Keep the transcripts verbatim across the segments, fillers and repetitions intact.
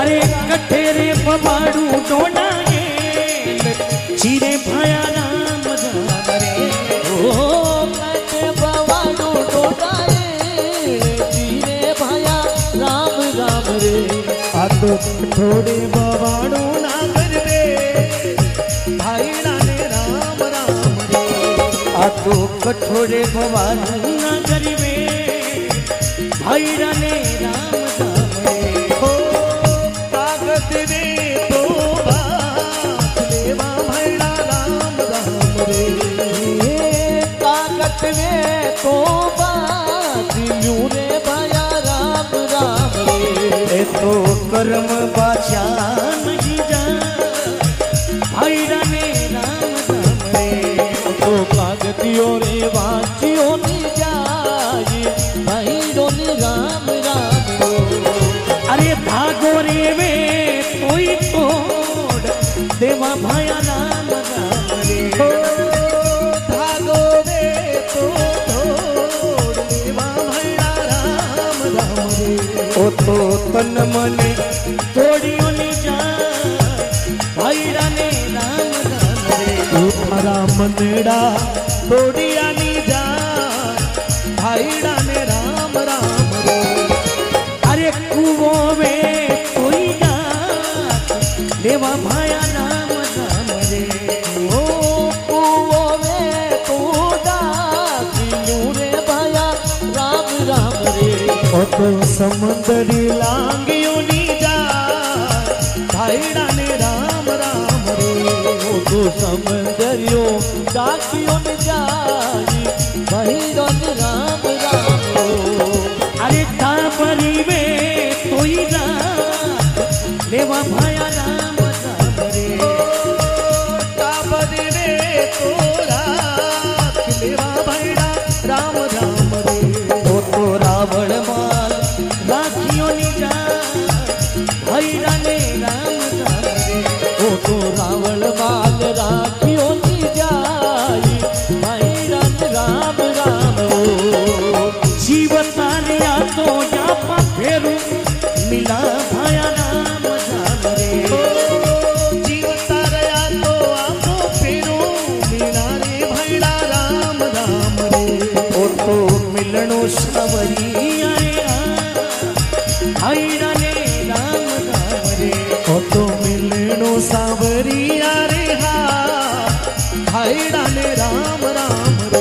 अरे कठेरे पवाड़ू डोना चीरे भाया राम राम रे ओ कटे पवाड़ू डोना चीरे भाया राम राम रे आ तो कठोरे पवाड़ू ना करवे भाई राने राम राम रे आ तो कठोरे पवाड़ू ना करवे भाई राने राम राम रे हो कागज रे तो बात लेवा भैया राम राम रे कागज रे तो बात ल्यू रे भाया राम राम रे तो कर्म बाचा नहीं जा भाई राने राम राम रे तो कागतियों रे वाचियों नी जाई भाई रोनी राम राम रो अरे धागो रे वे कोई तोड़ देवा भाया राम राम रे ओ धागो रे तो तोड़ देवा भैया राम राम रे ओ तो तन मने तोड़ियों नी जा भाई राने राम राम रे तुम्हारा मनड़ा तोड़िया नी जा भाई राने राम राम रे अरे कुओ वे कोई ना देवा भाया राम राम रे ओ कुओ वे तोड़ा दिलू रे भाया राम राम रे ओ तो समुंदरी लांगियों नी जा भाई राने राम राम रे ओ तो समंदरियों डाकियों ने जाई भाई रोनी राम राम रो अरे तापरी वे कोई ना देवा भाया राम राम रे तापरी वे तोरा देवा भैया राम राम रे ओ तो रावण माल राखियों नी जा भाई राने राम राम रे ओ तो रावण माल राखियों नी जाई भाई राम राम राम रो जीवता रे आ तो या पा फेरू मिला भाया राम राम रे जीवता रया तो आपो फेरो मिला रे भैया राम राम रे ओ तो मिलनो सवरी आए भाई राने राम राम रे ओ तो मिलनो सावरिया रे हा भाई राने राम राम रे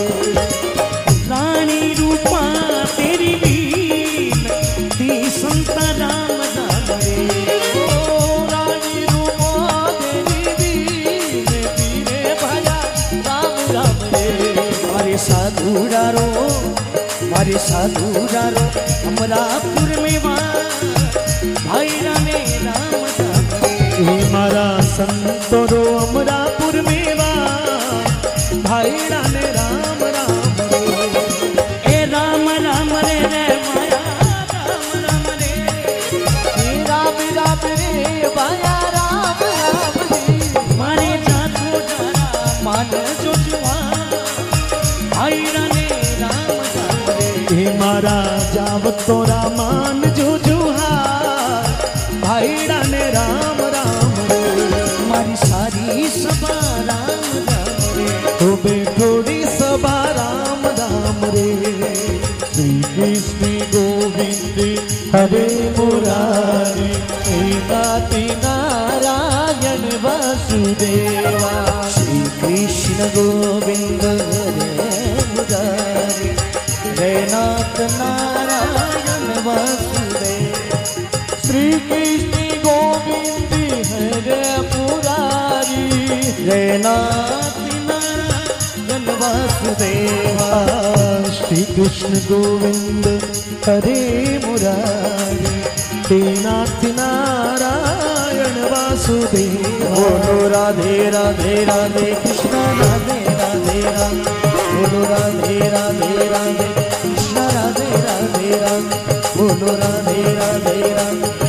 रानी रूपा तेरी बीन दी संता राम राम रे ओ रानी रूपा देवी दीन पीरे भया राम राम रे मारे साधुरारो मारे साधुरारो अमरापुर में वहाँ भाई राने राम राम रे हे मारा संतो रो अमरापुर में वा भाई राने राम राम रे ए राम राम रे रे माया राम राम रे हे राम राम रे भाया राम राम रे मारे जातो डारा मान जो जुआ भाई राने राम राम रे हे मारा जाव तोरा मान जो जुहा भाई राने राम राम रे मारी सारी सभा राम राम रे तो बेठोड़ी सभा राम राम रे श्री कृष्ण गोविंद हरे मुरारी हे नाति नारायण वासुदेवा श्री कृष्ण गोविंद हरे मुरारी हे नाथ नारायण वासुदेव श्री कृष्ण गोविंद हरे मुरारी हे नाथ नारायण वासुदेवा श्री कृष्ण गोविंद हरे मुरारी हे नाथ नारायण वासुदेवा बोलो राधे राधे राधे कृष्ण राधे राधे राधे बोलो राधे राधे राधे कृष्ण राधे राधे राधे बोलो राधे राधे राधे